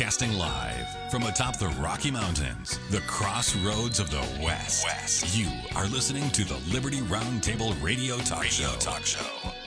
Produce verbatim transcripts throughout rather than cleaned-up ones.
Broadcasting live from atop the Rocky Mountains, the crossroads of the West. West. You are listening to the Liberty Roundtable Radio Talk Radio Show. Talk Show.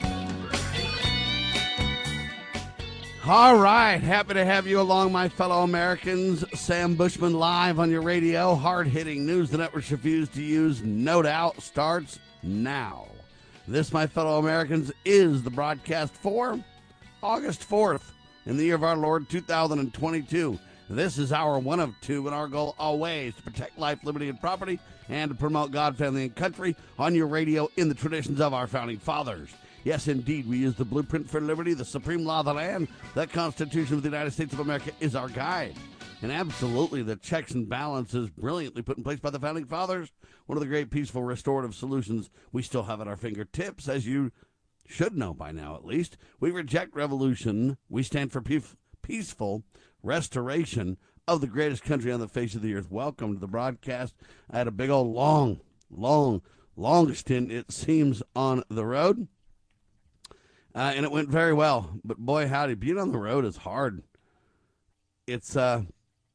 All right, happy to have you along, my fellow Americans. Sam Bushman live on your radio. Hard-hitting news the networks refuse to use, no doubt, starts now. This, my fellow Americans, is the broadcast for August fourth in the year of our Lord, two thousand twenty-two. This is our one of two, and our goal always to protect life, liberty, and property, and to promote God, family, and country on your radio in the traditions of our founding fathers. Yes, indeed, we use the blueprint for liberty, the supreme law of the land. The Constitution of the United States of America is our guide. And absolutely, the checks and balances brilliantly put in place by the founding fathers. One of the great peaceful restorative solutions we still have at our fingertips, as you should know by now at least. We reject revolution. We stand for pe- peaceful restoration of the greatest country on the face of the earth. Welcome to the broadcast. I had a big old long, long, long stint, it seems, on the road. Uh, and it went very well. But boy, howdy, being on the road is hard. It's uh,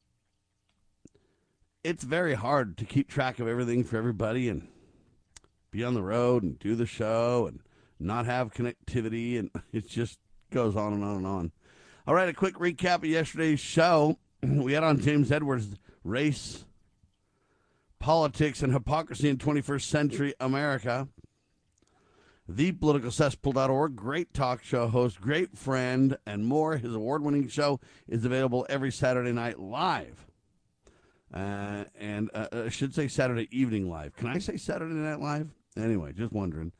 it's very hard to keep track of everything for everybody and be on the road and do the show and not have connectivity, and it just goes on and on and on. All right, a quick recap of yesterday's show. We had on James Edwards, race, politics, and hypocrisy in twenty-first century America. the political cesspool dot org, great talk show host, great friend, and more. His award-winning show is available every Saturday night live. Uh, and uh, I should say Saturday evening live. Can I say Saturday night live? Anyway, just wondering.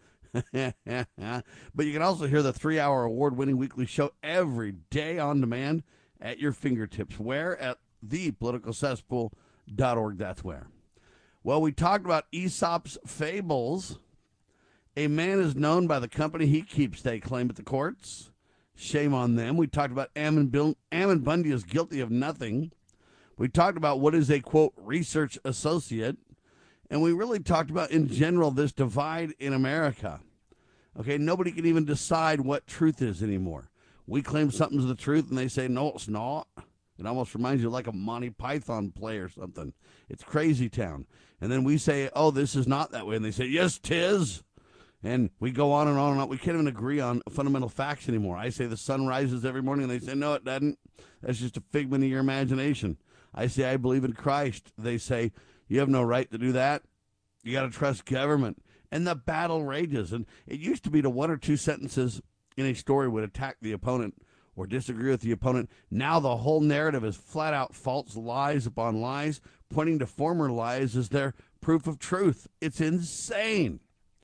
But you can also hear the three-hour award-winning weekly show every day on demand at your fingertips. Where? At the political cesspool dot org. That's where. Well, we talked about Aesop's fables. A man is known by the company he keeps, they claim at the courts. Shame on them. We talked about Ammon, Bill, Ammon Bundy is guilty of nothing. We talked about what is a, quote, research associate. And we really talked about, in general, this divide in America. Okay, nobody can even decide what truth is anymore. We claim something's the truth, and they say, no, it's not. It almost reminds you of like a Monty Python play or something. It's crazy town. And then we say, oh, this is not that way. And they say, yes, 'tis. And we go on and on and on. We can't even agree on fundamental facts anymore. I say the sun rises every morning, and they say, no, it doesn't. That's just a figment of your imagination. I say, I believe in Christ. They say, you have no right to do that. You got to trust government. And the battle rages. And it used to be to one or two sentences in a story would attack the opponent or disagree with the opponent. Now the whole narrative is flat out false lies upon lies, pointing to former lies as their proof of truth. It's insane.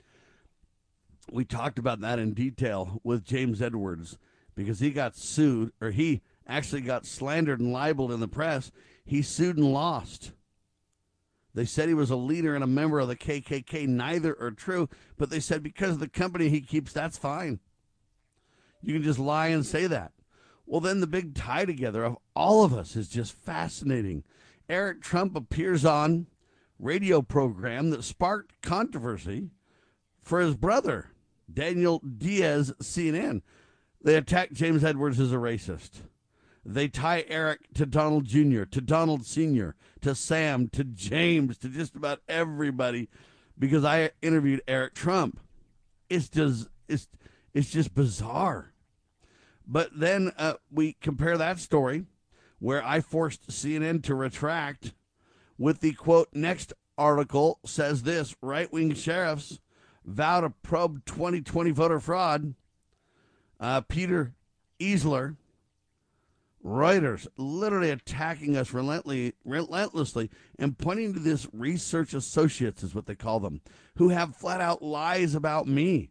We talked about that in detail with James Edwards because he got sued, or he actually got slandered and libeled in the press. He sued and lost. They said he was a leader and a member of the K K K. Neither are true, but they said because of the company he keeps, that's fine. You can just lie and say that. Well, then the big tie together of all of us is just fascinating. Eric Trump appears on radio program that sparked controversy for his brother, Daniel Diaz, C N N. They attack James Edwards as a racist. They tie Eric to Donald Junior, to Donald Senior, to Sam, to James, to just about everybody because I interviewed Eric Trump. It's just, it's, it's just bizarre. But then uh, we compare that story where I forced C N N to retract with the, quote, next article says this, right-wing sheriffs vow to probe twenty twenty voter fraud. Uh, Peter Easler, Reuters, literally attacking us relentlessly, relentlessly and pointing to this research associates is what they call them, who have flat out lies about me.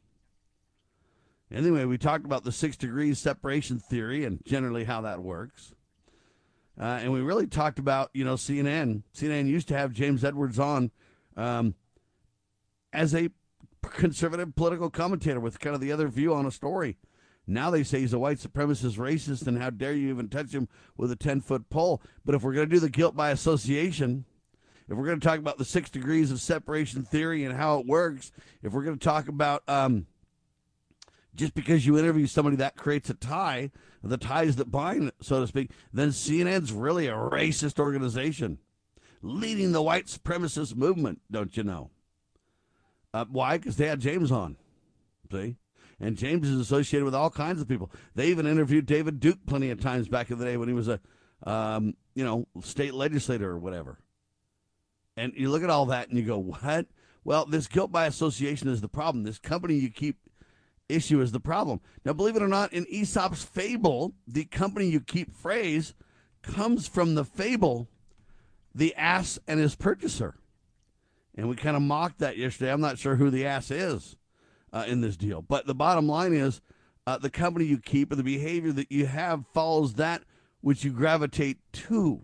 Anyway, we talked about the six degrees separation theory and generally how that works. Uh, and we really talked about, you know, C N N. C N N used to have James Edwards on um, as a conservative political commentator with kind of the other view on a story. Now they say he's a white supremacist racist, and how dare you even touch him with a ten-foot pole. But if we're going to do the guilt by association, if we're going to talk about the six degrees of separation theory and how it works, if we're going to talk about um, Just because you interview somebody that creates a tie, the ties that bind, so to speak, then C N N's really a racist organization leading the white supremacist movement, don't you know? Uh, why? Because they had James on, see? And James is associated with all kinds of people. They even interviewed David Duke plenty of times back in the day when he was a, um, you know, state legislator or whatever. And you look at all that and you go, what? Well, this guilt by association is the problem. This company you keep issue is the problem. Now, believe it or not, in Aesop's fable, the company you keep phrase comes from the fable, the ass and his purchaser. And we kind of mocked that yesterday. I'm not sure who the ass is uh, in this deal. But the bottom line is uh, the company you keep and the behavior that you have follows that which you gravitate to.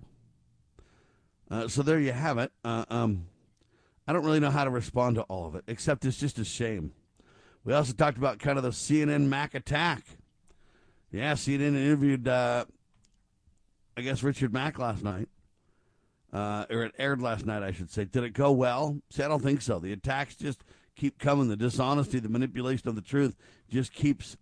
Uh, so there you have it. Uh, um, I don't really know how to respond to all of it, except it's just a shame. We also talked about kind of the C N N Mac attack. Yeah, C N N interviewed, uh, I guess, Richard Mack last night. Uh, or it aired last night, I should say. Did it go well? See, I don't think so. The attacks just keep coming. The dishonesty, the manipulation of the truth just keeps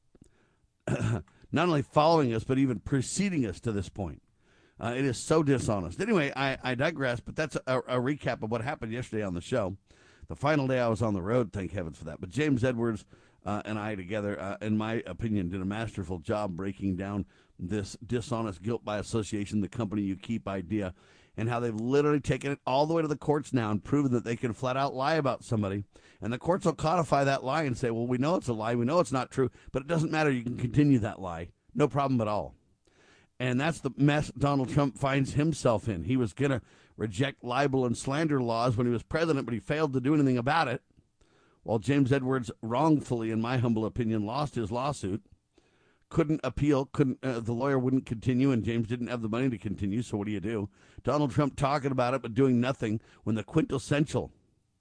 not only following us, but even preceding us to this point. Uh, it is so dishonest. Anyway, I, I digress, but that's a, a recap of what happened yesterday on the show. The final day I was on the road, thank heavens for that. But James Edwards uh, and I together, uh, in my opinion, did a masterful job breaking down this dishonest guilt by association, the company you keep idea, and how they've literally taken it all the way to the courts now and proven that they can flat out lie about somebody. And the courts will codify that lie and say, well, we know it's a lie, we know it's not true, but it doesn't matter, you can continue that lie. No problem at all. And that's the mess Donald Trump finds himself in. He was going to reject libel and slander laws when he was president, but he failed to do anything about it. While James Edwards wrongfully, in my humble opinion, lost his lawsuit, couldn't appeal, couldn't uh, the lawyer wouldn't continue, and James didn't have the money to continue, so what do you do? Donald Trump talking about it but doing nothing when the quintessential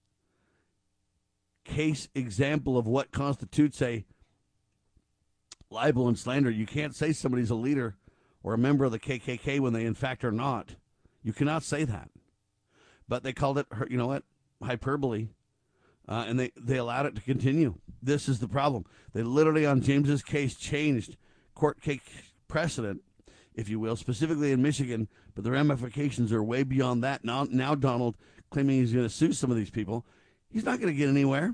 case example of what constitutes a libel and slander, you can't say somebody's a leader or a member of the K K K when they in fact are not. You cannot say that. But they called it, you know what, hyperbole, uh, and they, they allowed it to continue. This is the problem. They literally, on James's case, changed court case precedent, if you will, specifically in Michigan, but the ramifications are way beyond that. Now, now Donald claiming he's going to sue some of these people. He's not going to get anywhere.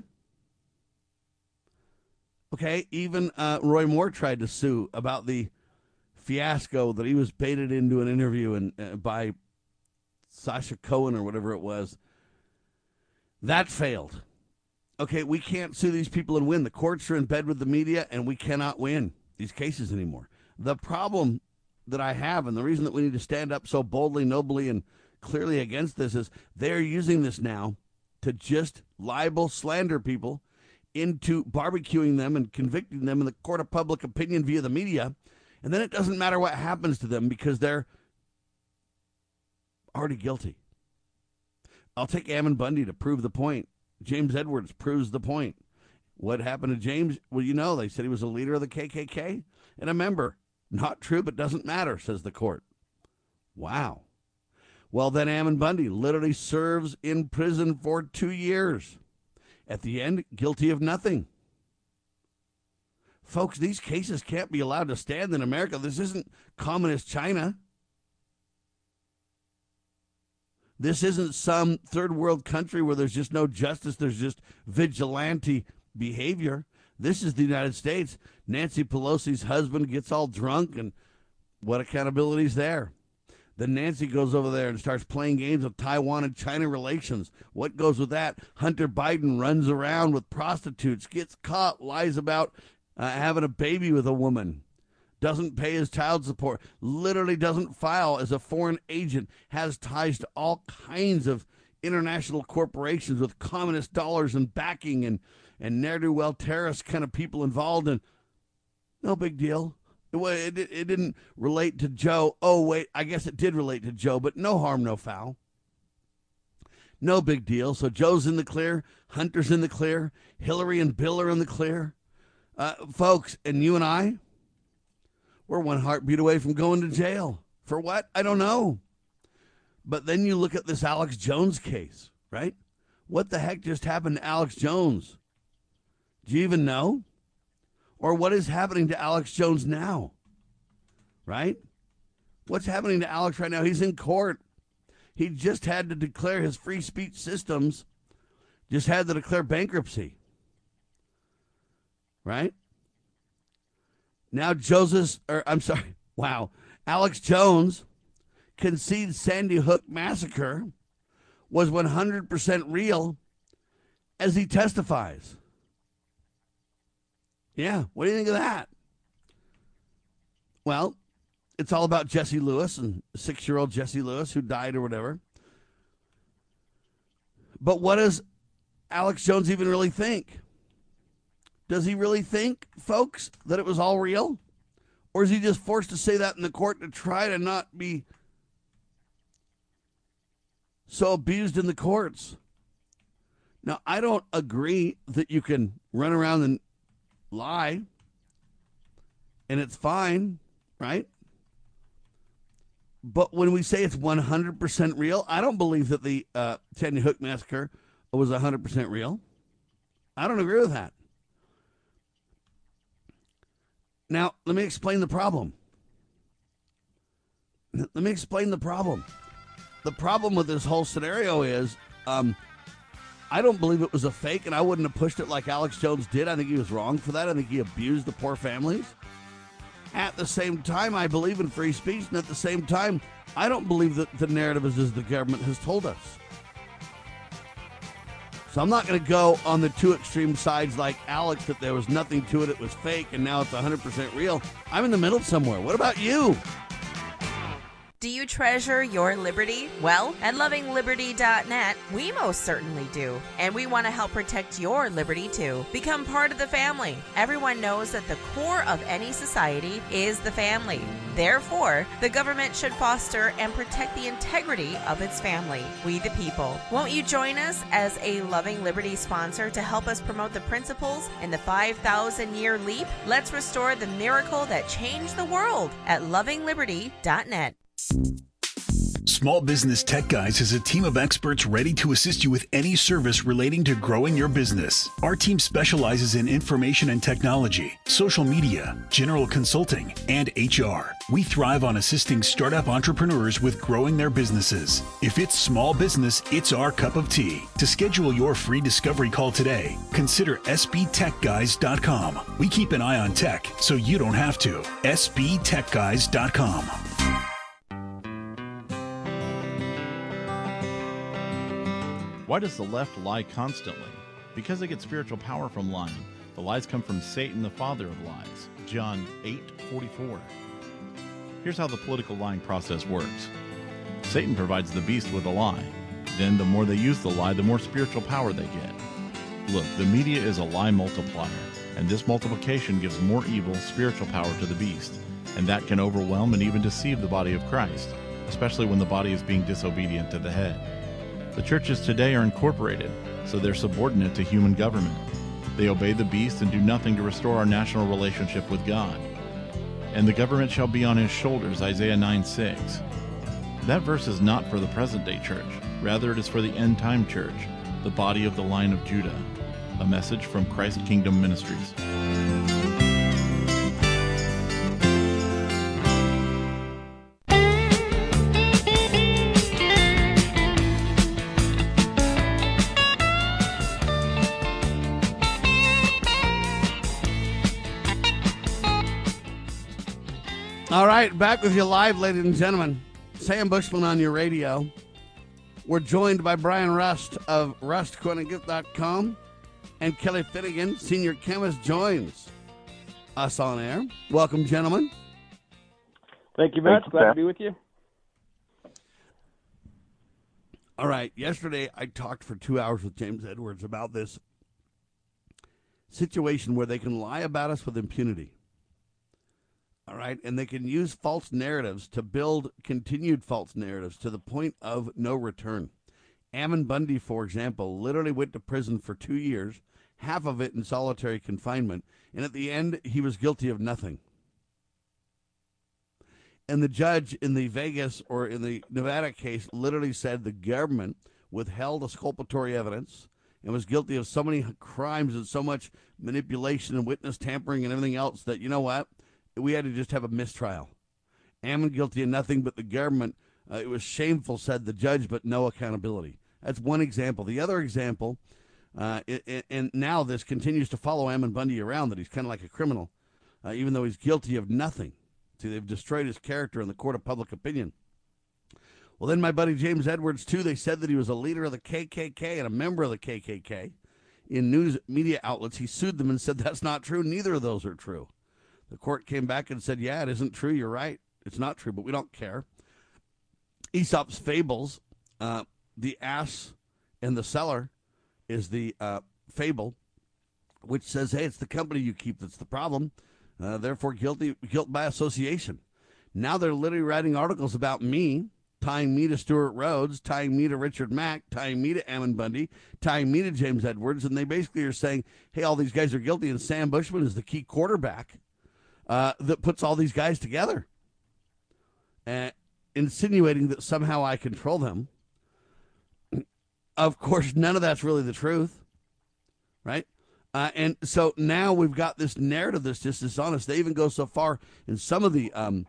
Okay, even uh, Roy Moore tried to sue about the fiasco that he was baited into an interview and uh, by Sasha Cohen or whatever it was. That failed. Okay, we can't sue these people and win. The courts are in bed with the media, and we cannot win these cases anymore. The problem that I have, and the reason that we need to stand up so boldly, nobly, and clearly against this is they're using this now to just libel, slander people into barbecuing them and convicting them in the court of public opinion via the media. And then it doesn't matter what happens to them because they're already guilty. I'll take Ammon Bundy to prove the point. James Edwards proves the point. What happened to James? Well, you know, they said he was a leader of the K K K and a member. Not true, but doesn't matter, says the court. Wow. Well, then Ammon Bundy literally serves in prison for two years. At the end, guilty of nothing. Folks, these cases can't be allowed to stand in America. This isn't communist China. This isn't some third world country where there's just no justice. There's just vigilante behavior. This is the United States. Nancy Pelosi's husband gets all drunk, and what accountability is there? Then Nancy goes over there and starts playing games of Taiwan and China relations. What goes with that? Hunter Biden runs around with prostitutes, gets caught, lies about Uh, having a baby with a woman, doesn't pay his child support, literally doesn't file as a foreign agent, has ties to all kinds of international corporations with communist dollars and backing and, and ne'er-do-well terrorist kind of people involved. And no big deal. It, it, it didn't relate to Joe. Oh, wait, I guess it did relate to Joe, but no harm, no foul. No big deal. So Joe's in the clear. Hunter's in the clear. Hillary and Bill are in the clear. Uh, folks, and you and I, we're one heartbeat away from going to jail. For what? I don't know. But then you look at this Alex Jones case, right? What the heck just happened to Alex Jones? Do you even know? Or what is happening to Alex Jones now? Right? What's happening to Alex right now? He's in court. He just had to declare his free speech systems, just had to declare bankruptcy. Right? Now Joseph, or I'm sorry, wow, Alex Jones concedes Sandy Hook massacre was one hundred percent real as he testifies. Yeah, what do you think of that? Well, it's all about Jesse Lewis and six-year-old Jesse Lewis who died or whatever. But what does Alex Jones even really think? Does he really think, folks, that it was all real? Or is he just forced to say that in the court to try to not be so abused in the courts? Now, I don't agree that you can run around and lie and it's fine, right? But when we say it's one hundred percent real, I don't believe that the uh, Sandy Hook massacre was one hundred percent real. I don't agree with that. Now, let me explain the problem. Let me explain the problem. The problem with this whole scenario is um, I don't believe it was a fake, and I wouldn't have pushed it like Alex Jones did. I think he was wrong for that. I think he abused the poor families. At the same time, I believe in free speech, and at the same time, I don't believe that the narrative is as the government has told us. So I'm not going to go on the two extreme sides like Alex, that there was nothing to it, it was fake, and now it's one hundred percent real. I'm in the middle somewhere. What about you? Do you treasure your liberty? Well, at loving liberty dot net, we most certainly do. And we want to help protect your liberty too. Become part of the family. Everyone knows that the core of any society is the family. Therefore, the government should foster and protect the integrity of its family, we the people. Won't you join us as a Loving Liberty sponsor to help us promote the principles in the five thousand year leap? Let's restore the miracle that changed the world at loving liberty dot net. Small Business Tech Guys is a team of experts ready to assist you with any service relating to growing your business. Our team specializes in information and technology, social media, general consulting, and H R. We thrive on assisting startup entrepreneurs with growing their businesses. If it's small business, it's our cup of tea. To schedule your free discovery call today, consider S B tech guys dot com. We keep an eye on tech so you don't have to. S B tech guys dot com. Why does the left lie constantly? Because they get spiritual power from lying. The lies come from Satan, the father of lies. John eight forty-four. Here's how the political lying process works. Satan provides the beast with a lie. Then the more they use the lie, the more spiritual power they get. Look, the media is a lie multiplier, and this multiplication gives more evil spiritual power to the beast, and that can overwhelm and even deceive the body of Christ, especially when the body is being disobedient to the head. The churches today are incorporated, so they're subordinate to human government. They obey the beast and do nothing to restore our national relationship with God. And the government shall be on his shoulders, Isaiah nine six. That verse is not for the present-day church. Rather, it is for the end-time church, the body of the line of Judah. A message from Christ Kingdom Ministries. All right, back with you live, ladies and gentlemen. Sam Bushman on your radio. We're joined by Brian Rust of rust quinn gift dot com, and Kelly Finnegan, senior chemist, joins us on air. Welcome, gentlemen. Thank you much. Glad to be with you. All right, yesterday I talked for two hours with James Edwards about this situation where they can lie about us with impunity. All right, and they can use false narratives to build continued false narratives to the point of no return. Ammon Bundy, for example, literally went to prison for two years, half of it in solitary confinement, and at the end, he was guilty of nothing. And the judge in the Vegas or in the Nevada case literally said the government withheld exculpatory evidence and was guilty of so many crimes and so much manipulation and witness tampering and everything else that, you know what, we had to just have a mistrial. Ammon guilty of nothing but the government. Uh, it was shameful, said the judge, but no accountability. That's one example. The other example, uh, it, it, and now this continues to follow Ammon Bundy around, that he's kind of like a criminal, uh, even though he's guilty of nothing. See, they've destroyed his character in the court of public opinion. Well, then my buddy James Edwards, too, they said that he was a leader of the K K K and a member of the K K K. In news media outlets, he sued them and said that's not true. Neither of those are true. The court came back and said, yeah, it isn't true. You're right. It's not true, but we don't care. Aesop's fables, uh, the ass and the seller is the uh, fable, which says, hey, it's the company you keep that's the problem. Uh, therefore, guilty guilt by association. Now they're literally writing articles about me, tying me to Stuart Rhodes, tying me to Richard Mack, tying me to Ammon Bundy, tying me to James Edwards, and they basically are saying, hey, all these guys are guilty, and Sam Bushman is the key quarterback uh, that puts all these guys together, uh, insinuating that somehow I control them. Of course, none of that's really the truth, right? Uh, and so now we've got this narrative that's just dishonest. They even go so far in some of the, um,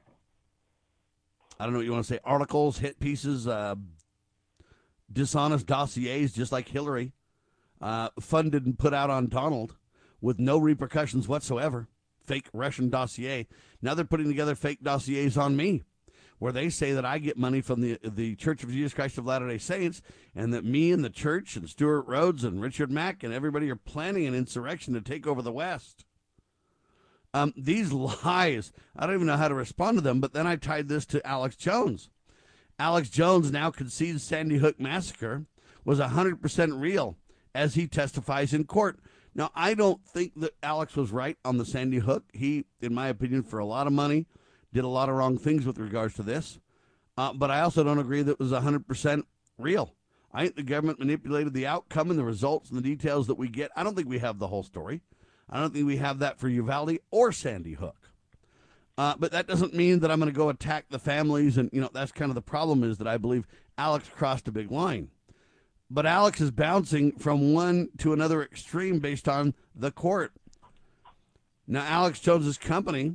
I don't know what you want to say, articles, hit pieces, uh, dishonest dossiers, just like Hillary, uh, funded and put out on Donald with no repercussions whatsoever. Fake Russian dossier. Now they're putting together fake dossiers on me, where they say that I get money from the the Church of Jesus Christ of Latter-day Saints, and that me and the church and Stuart Rhodes and Richard Mack and everybody are planning an insurrection to take over the West. Um, these lies, I don't even know how to respond to them, but then I tied this to Alex Jones. Alex Jones now concedes Sandy Hook massacre was one hundred percent real, as he testifies in court. Now, I don't think that Alex was right on the Sandy Hook. He, in my opinion, for a lot of money, did a lot of wrong things with regards to this. Uh, but I also don't agree that it was one hundred percent real. I think the government manipulated the outcome and the results and the details that we get. I don't think we have the whole story. I don't think we have that for Uvalde or Sandy Hook. Uh, but that doesn't mean that I'm going to go attack the families. And, you know, that's kind of the problem, is that I believe Alex crossed a big line. But Alex is bouncing from one to another extreme based on the court. Now, Alex Jones's company,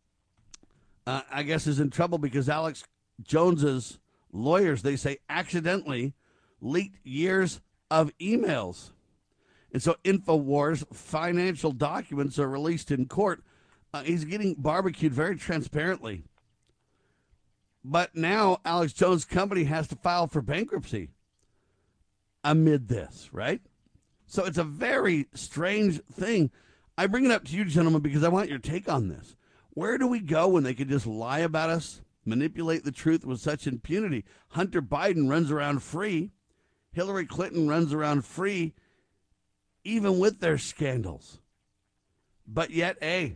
uh, I guess, is in trouble because Alex Jones's lawyers, they say, accidentally leaked years of emails. And so InfoWars financial documents are released in court. Uh, he's getting barbecued very transparently. But now Alex Jones' company has to file for bankruptcy amid this, right? So it's a very strange thing. I bring it up to you, gentlemen, because I want your take on this. Where do we go when they could just lie about us, manipulate the truth with such impunity? Hunter Biden runs around free. Hillary Clinton runs around free, even with their scandals. But yet, hey,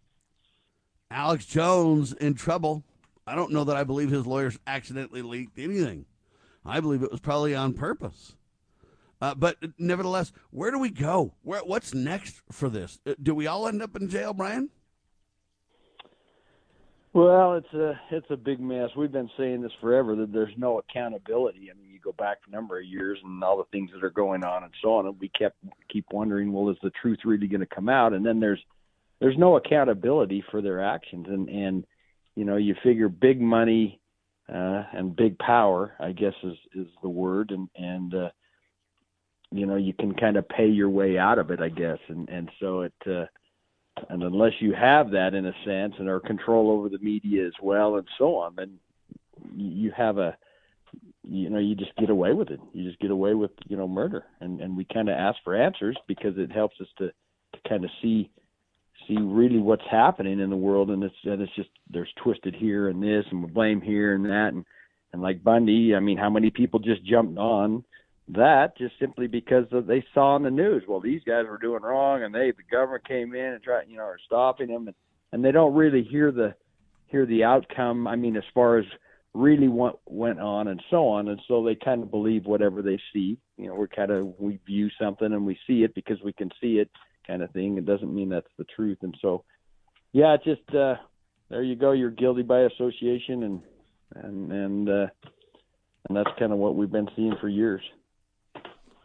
Alex Jones in trouble. I don't know that I believe his lawyers accidentally leaked anything. I believe it was probably on purpose. Uh, but nevertheless, where do we go? Where, what's next for this? Do we all end up in jail, Brian? Well, it's a it's a big mess. We've been saying this forever, that there's no accountability. I mean, you go back a number of years and all the things that are going on and so on, and we kept keep wondering, well, is the truth really going to come out? And then there's there's no accountability for their actions, and and you know, you figure big money uh, and big power, I guess is is the word, and and uh, you know, you can kind of pay your way out of it, I guess, and and so it. Uh, And unless you have that, in a sense, and are control over the media as well and so on, then you have a, you know, you just get away with it. You just get away with, you know, murder. And, and we kind of ask for answers because it helps us to, to kind of see see really what's happening in the world. And it's, and it's just, there's twisted here and this, and we blame here and that. And, and like Bundy, I mean, how many people just jumped on that just simply because of, they saw in the news, well, these guys were doing wrong, and they the government came in and tried, you know, are stopping them, and, and they don't really hear the hear the outcome. I mean, as far as really what went on and so on, and so they kind of believe whatever they see. You know, we're kind of we view something and we see it because we can see it, kind of thing. It doesn't mean that's the truth, and so yeah, it's just uh, there you go. You're guilty by association, and and and uh, and that's kind of what we've been seeing for years.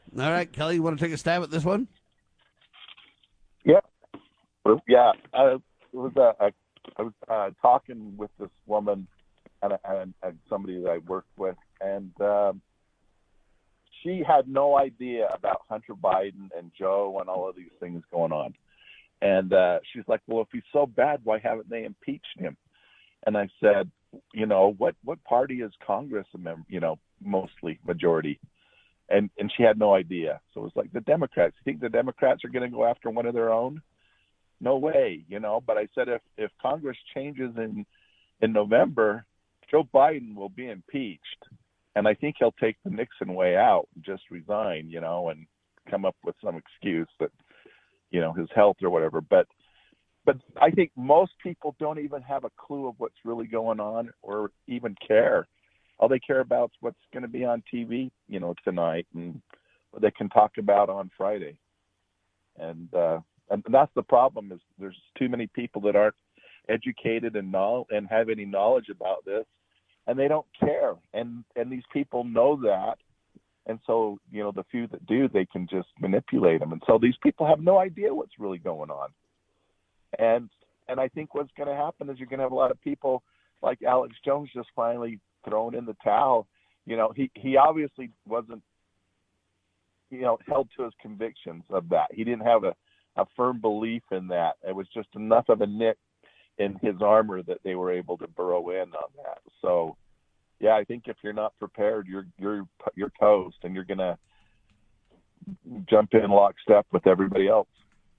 All right, Kelly, you want to take a stab at this one? Yeah. Yeah. I, it was, uh, I, I was uh, talking with this woman and, and, and somebody that I worked with, and um, she had no idea about Hunter Biden and Joe and all of these things going on. And uh, she's like, well, if he's so bad, why haven't they impeached him? And I said, you know, what, what party is Congress a member, you know, mostly majority? And and she had no idea. So it was like the Democrats. You think the Democrats are going to go after one of their own? No way, you know. But I said if, if Congress changes in in November, Joe Biden will be impeached. And I think he'll take the Nixon way out and just resign, you know, and come up with some excuse that, you know, his health or whatever. But but I think most people don't even have a clue of what's really going on or even care. All they care about is what's going to be on T V, you know, tonight and what they can talk about on Friday. And uh, and that's the problem is there's too many people that aren't educated and know, and have any knowledge about this, and they don't care. And and these people know that. And so, you know, the few that do, they can just manipulate them. And so these people have no idea what's really going on. And and I think what's going to happen is you're going to have a lot of people like Alex Jones just finally thrown in the towel. You know, he, he obviously wasn't, you know, held to his convictions of that. He didn't have a, a firm belief in that. It was just enough of a nick in his armor that they were able to burrow in on that. So, yeah, I think if you're not prepared, you're you're you're toast, and you're gonna jump in lockstep with everybody else.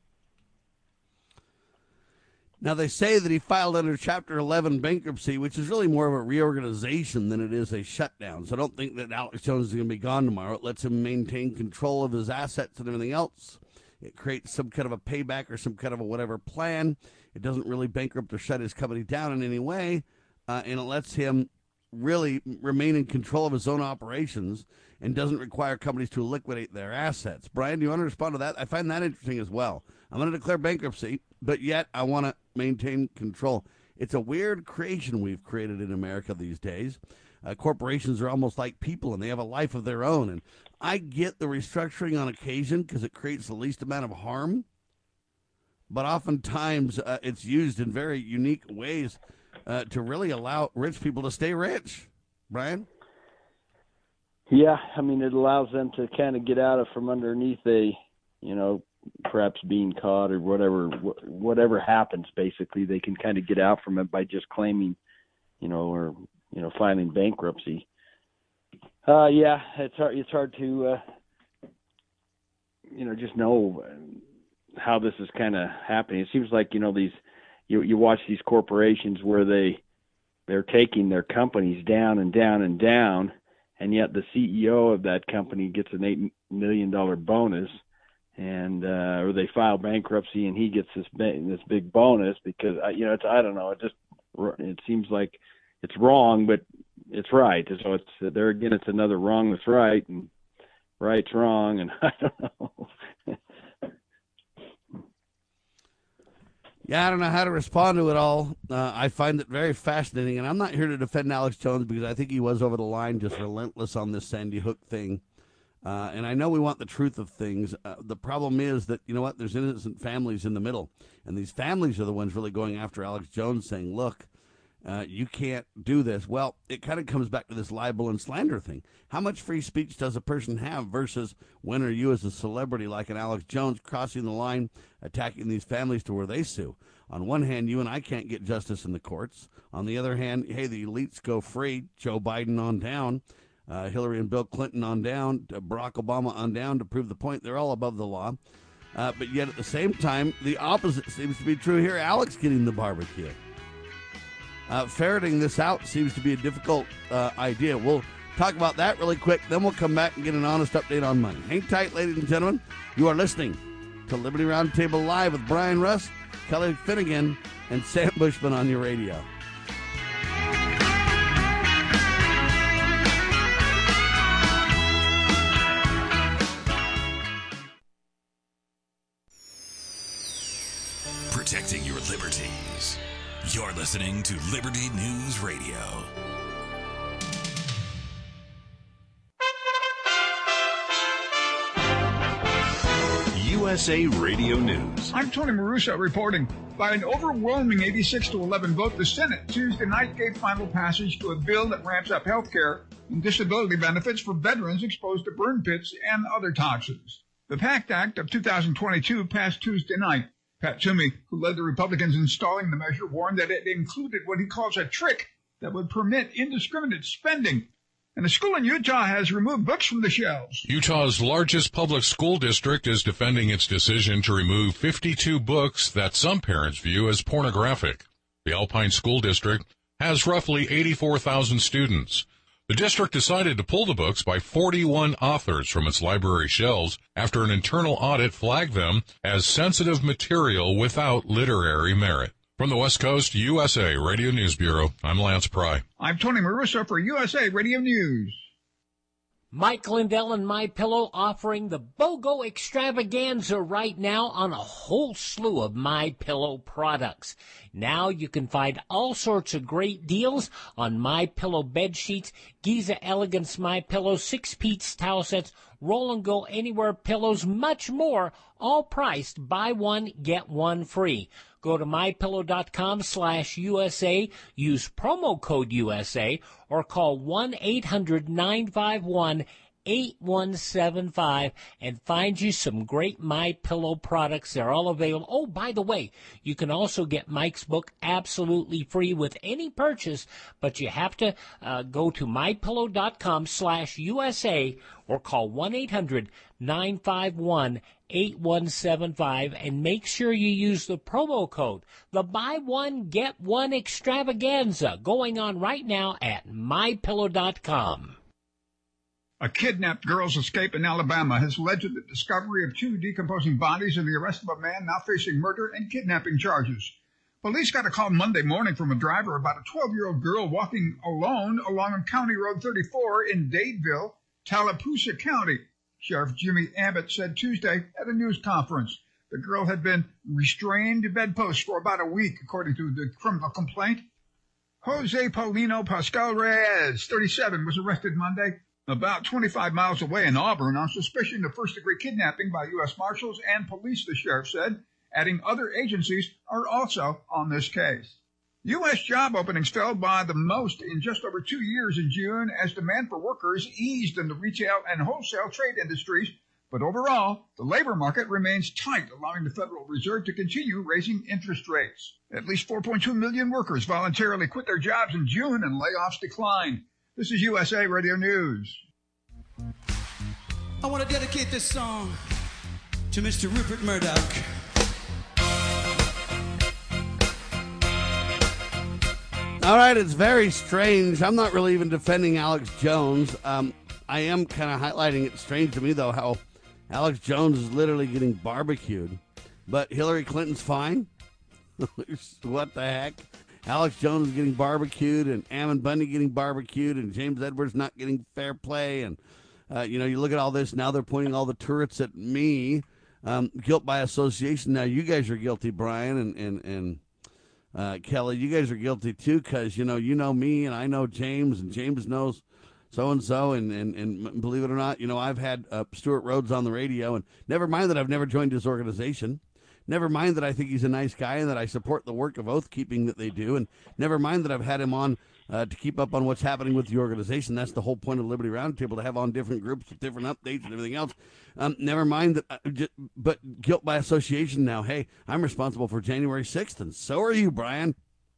Now, they say that he filed under Chapter eleven bankruptcy, which is really more of a reorganization than it is a shutdown. So I don't think that Alex Jones is going to be gone tomorrow. It lets him maintain control of his assets and everything else. It creates some kind of a payback or some kind of a whatever plan. It doesn't really bankrupt or shut his company down in any way, uh, and it lets him really remain in control of his own operations and doesn't require companies to liquidate their assets. Brian, do you want to respond to that? I find that interesting as well. I'm going to declare bankruptcy, but yet I want to maintain control. It's a weird creation we've created in America these days. Uh, corporations are almost like people, and they have a life of their own. And I get the restructuring on occasion because it creates the least amount of harm, but oftentimes uh, it's used in very unique ways uh, to really allow rich people to stay rich. Brian? Yeah, I mean, it allows them to kind of get out of from underneath a, you know, perhaps being caught or whatever, whatever happens, basically, they can kind of get out from it by just claiming, you know, or, you know, filing bankruptcy. Uh, yeah, it's hard, it's hard to, uh, you know, just know how this is kind of happening. It seems like, you know, these, you, you watch these corporations where they, they're taking their companies down and down and down, and yet the C E O of that company gets an eight million dollars bonus, and uh, or they file bankruptcy and he gets this this big bonus because, you know, it's, I don't know, it just, it seems like it's wrong, but it's right. So it's, there again, it's another wrong that's right, and right's wrong, and I don't know. Yeah, I don't know how to respond to it all. Uh, I find it very fascinating, and I'm not here to defend Alex Jones because I think he was over the line, just relentless on this Sandy Hook thing. Uh, and I know we want the truth of things. Uh, the problem is that, you know what, there's innocent families in the middle, and these families are the ones really going after Alex Jones saying, look, uh, you can't do this. Well, it kind of comes back to this libel and slander thing. How much free speech does a person have versus when are you as a celebrity like an Alex Jones crossing the line, attacking these families to where they sue? On one hand, you and I can't get justice in the courts. On the other hand, hey, the elites go free. Joe Biden on down, uh, Hillary and Bill Clinton on down, uh, Barack Obama on down, to prove the point. They're all above the law. Uh, but yet at the same time, the opposite seems to be true here. Alex getting the barbecue. Uh, ferreting this out seems to be a difficult uh, idea. We'll talk about that really quick. Then we'll come back and get an honest update on money. Hang tight, ladies and gentlemen. You are listening to Liberty Roundtable Live with Brian Russ, Kelly Finnegan, and Sam Bushman on your radio. Protecting your liberties. You're listening to Liberty News Radio. S A Radio News. I'm Tony Maruso reporting. By an overwhelming eighty-six to eleven vote, the Senate Tuesday night gave final passage to a bill that ramps up health care and disability benefits for veterans exposed to burn pits and other toxins. The PACT Act of two thousand twenty-two passed Tuesday night. Pat Toomey, who led the Republicans installing the measure, warned that it included what he calls a trick that would permit indiscriminate spending. And a school in Utah has removed books from the shelves. Utah's largest public school district is defending its decision to remove fifty-two books that some parents view as pornographic. The Alpine School District has roughly eighty-four thousand students. The district decided to pull the books by forty-one authors from its library shelves after an internal audit flagged them as sensitive material without literary merit. From the West Coast U S A Radio News Bureau, I'm Lance Pry. I'm Tony Maruso for U S A Radio News. Mike Lindell and MyPillow offering the BOGO extravaganza right now on a whole slew of MyPillow products. Now you can find all sorts of great deals on MyPillow bed sheets, Giza Elegance MyPillow, six-piece towel sets, Roll and Go Anywhere pillows, much more, all priced buy one, get one free. Go to mypillow.com slash USA, use promo code U S A, or call one eight hundred nine five one eight one seven five and find you some great MyPillow products. They're all available. Oh, by the way, you can also get Mike's book absolutely free with any purchase, but you have to uh, go to mypillow.com slash USA or call one eight hundred nine five one eight one seven five and make sure you use the promo code, the buy one, get one extravaganza, going on right now at my pillow dot com. A kidnapped girl's escape in Alabama has led to the discovery of two decomposing bodies and the arrest of a man now facing murder and kidnapping charges. Police got a call Monday morning from a driver about a twelve-year-old girl walking alone along County Road thirty-four in Dadeville, Tallapoosa County. Sheriff Jimmy Abbott said Tuesday at a news conference. The girl had been restrained to bedpost for about a week, according to the criminal complaint. Jose Paulino Pascal Reyes, thirty-seven, was arrested Monday about twenty-five miles away in Auburn on suspicion of first-degree kidnapping by U S Marshals and police, the sheriff said, adding other agencies are also on this case. U S job openings fell by the most in just over two years in June as demand for workers eased in the retail and wholesale trade industries. But overall, the labor market remains tight, allowing the Federal Reserve to continue raising interest rates. At least four point two million workers voluntarily quit their jobs in June and layoffs declined. This is U S A Radio News. I want to dedicate this song to Mister Rupert Murdoch. All right, it's very strange. I'm not really even defending Alex Jones. Um, I am kind of highlighting it's strange to me, though, how Alex Jones is literally getting barbecued. But Hillary Clinton's fine. What the heck? Alex Jones is getting barbecued, and Ammon Bundy getting barbecued, and James Edwards not getting fair play. And, uh, you know, you look at all this, now they're pointing all the turrets at me. Um, guilt by association. Now you guys are guilty, Brian, and, and, and Uh, Kelly, you guys are guilty too, because you know you know me and I know James and James knows so and so, and and believe it or not, you know I've had uh, Stuart Rhodes on the radio, and never mind that I've never joined his organization, never mind that I think he's a nice guy and that I support the work of oath keeping that they do, and never mind that I've had him on uh, to keep up on what's happening with the organization. That's the whole point of Liberty Roundtable, to have on different groups with different updates and everything else. Um, never mind that, uh, just, but guilt by association now. Hey, I'm responsible for January sixth, and so are you, Brian.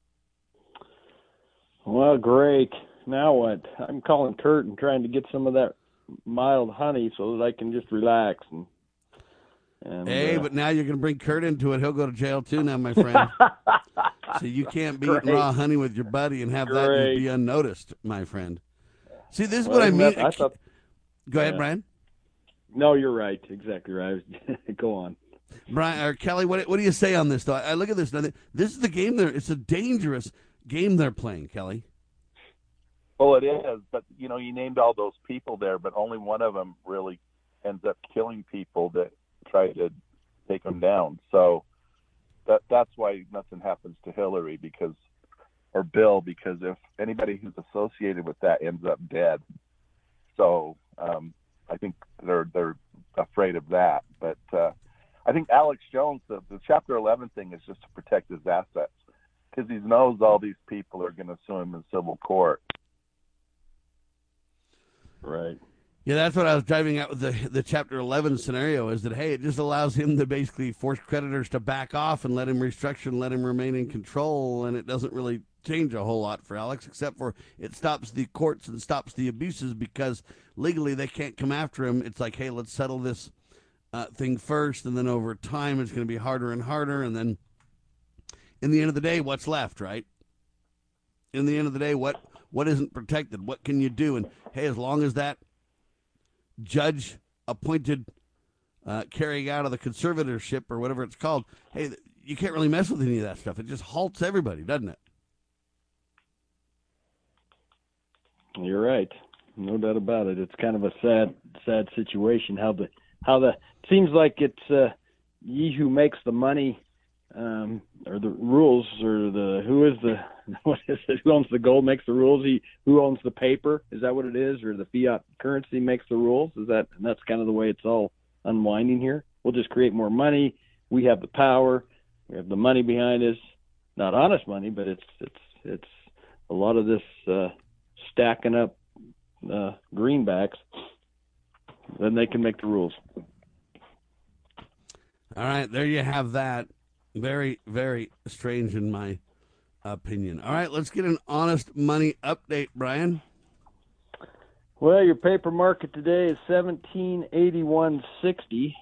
Well, great. Now what? I'm calling Kurt and trying to get some of that mild honey so that I can just relax. And, and Hey, uh, but now you're going to bring Kurt into it. He'll go to jail too now, my friend. So you can't be eating raw honey with your buddy and have Great. that just be unnoticed, my friend. See, this is well, what I mean. I thought, go ahead, yeah. Brian. No, you're right. Exactly right. Go on. Brian or Kelly, what what do you say on this? Though I look at this now. This is the game. There, it's a dangerous game they're playing, Kelly. Well, it is, but you know, you named all those people there, but only one of them really ends up killing people that try to take them down. So that that's why nothing happens to Hillary because, or Bill, because if anybody who's associated with that ends up dead. So um, I think they're they're afraid of that. But uh, I I think Alex Jones, the, the Chapter eleven thing is just to protect his assets because he knows all these people are going to sue him in civil court. Right. Yeah, that's what I was driving at with the the Chapter eleven scenario is that, hey, it just allows him to basically force creditors to back off and let him restructure and let him remain in control, and it doesn't really change a whole lot for Alex, except for it stops the courts and stops the abuses because legally they can't come after him. It's like, hey, let's settle this uh, thing first, and then over time it's going to be harder and harder, and then in the end of the day, what's left, right? In the end of the day, what what isn't protected? What can you do? And, hey, as long as that judge appointed uh, carrying out of the conservatorship or whatever it's called, hey, you can't really mess with any of that stuff. It just halts everybody, doesn't it? You're right. No doubt about it. It's kind of a sad, sad situation. How the, how the, seems like it's uh, ye who makes the money, um, or the rules, or the who is the what is it? Who owns the gold makes the rules. He who owns the paper. Is that what it is? Or the fiat currency makes the rules? Is that? And that's kind of the way it's all unwinding here. We'll just create more money. We have the power. We have the money behind us. Not honest money, but it's it's it's a lot of this uh, stacking up uh, greenbacks. Then they can make the rules. All right, there you have that. Very, very strange in my opinion. All right, let's get an honest money update, Brian. Well, your paper market today is seventeen eighty-one sixty.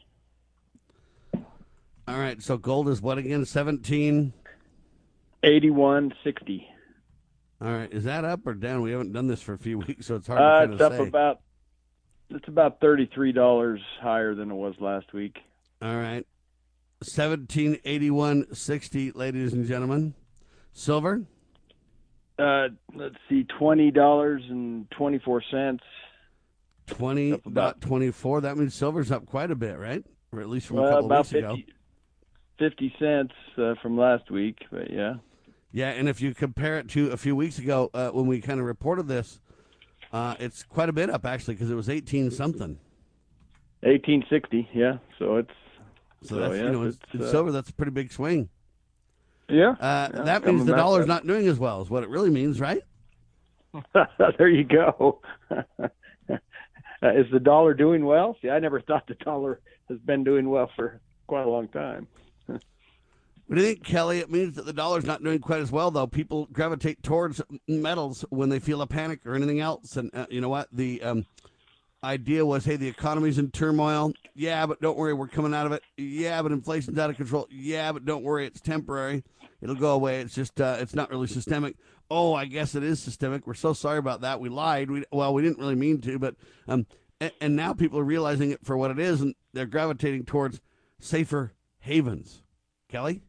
All right, so gold is what again? seventeen eighty-one sixty. All right, is that up or down? We haven't done this for a few weeks, so it's hard uh, to kind it's of up say. about it's about thirty-three dollars higher than it was last week. All right. seventeen eighty-one sixty, ladies and gentlemen. Silver? Uh, let's see, twenty dollars and twenty-four cents. twenty about twenty-four. That means silver's up quite a bit, right? Or at least from well, a couple about weeks fifty, ago. fifty cents uh, from last week, but yeah. Yeah, and if you compare it to a few weeks ago uh, when we kind of reported this, uh, it's quite a bit up, actually, because it was eighteen something. eighteen sixty, yeah. So it's So, that's, yeah, you know, it's, it's, it's uh, silver, that's a pretty big swing. Yeah. Uh, yeah that means the back dollar's up. not doing as well, is what it really means, right? There you go. uh, is the dollar doing well? See, I never thought the dollar has been doing well for quite a long time. What do you think, Kelly? It means that the dollar's not doing quite as well, though. People gravitate towards metals when they feel a panic or anything else. And uh, you know what? The um, idea was, hey, the economy's in turmoil. Yeah, but don't worry, we're coming out of it. Yeah, but inflation's out of control. Yeah, but don't worry, it's temporary. It'll go away. It's just, uh, it's not really systemic. Oh, I guess it is systemic. We're so sorry about that. We lied. We, well, we didn't really mean to, but um, and, and now people are realizing it for what it is, and they're gravitating towards safer havens. Kelly?